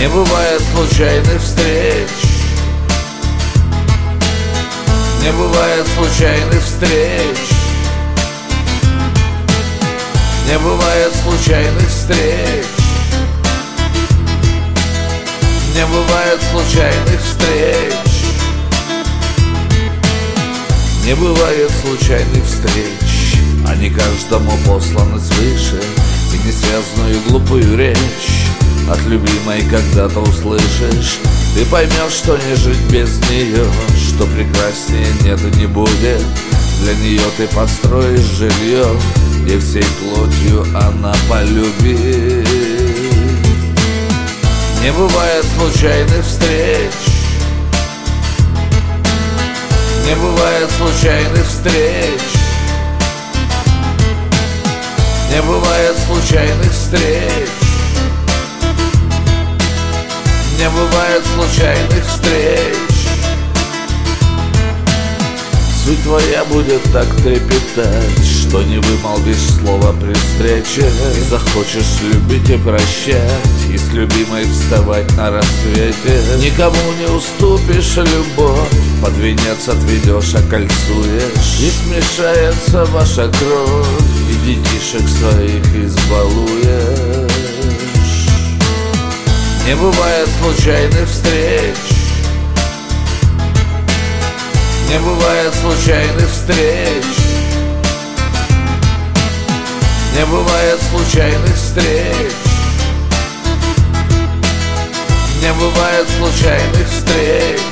Не бывает случайных встреч. Не бывает случайных встреч. Не бывает случайных встреч. Не бывает случайных встреч. Не бывает случайных встреч. Они каждому посланы свыше, и несвязную глупую речь от любимой когда-то услышишь. Ты поймешь, что не жить без нее, что прекраснее нет и не будет. Для нее ты построишь жилье, и всей плотью она полюбит. Не бывает случайных встреч. Не бывает случайных встреч. Не бывает случайных встреч. Не бывает случайных встреч. Суть твоя будет так трепетать, что не вымолвишь слова при встрече. И захочешь любить и прощать, и с любимой вставать на рассвете. Никому не уступишь любовь, под венец отведешь, окольцуешь. И смешается ваша кровь, и детишек своих избалуешь. Не бывает случайных встреч. Не бывает случайных встреч. Не бывает случайных встреч. Не бывает случайных встреч.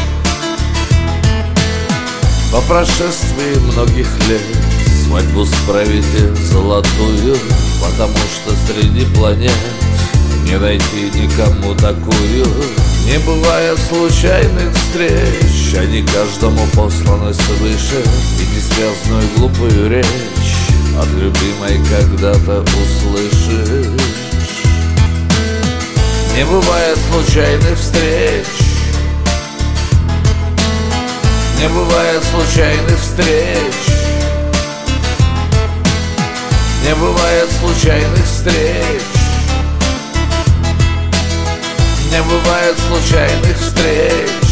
По прошествии многих лет свадьбу справите золотую, потому что среди планет не найти никому такую. Не бывает случайных встреч. Они каждому посланы свыше, и несвязную глупую речь от любимой когда-то услышишь. Не бывает случайных встреч. Не бывает случайных встреч. Не бывает случайных встреч. Не бывает случайных встреч.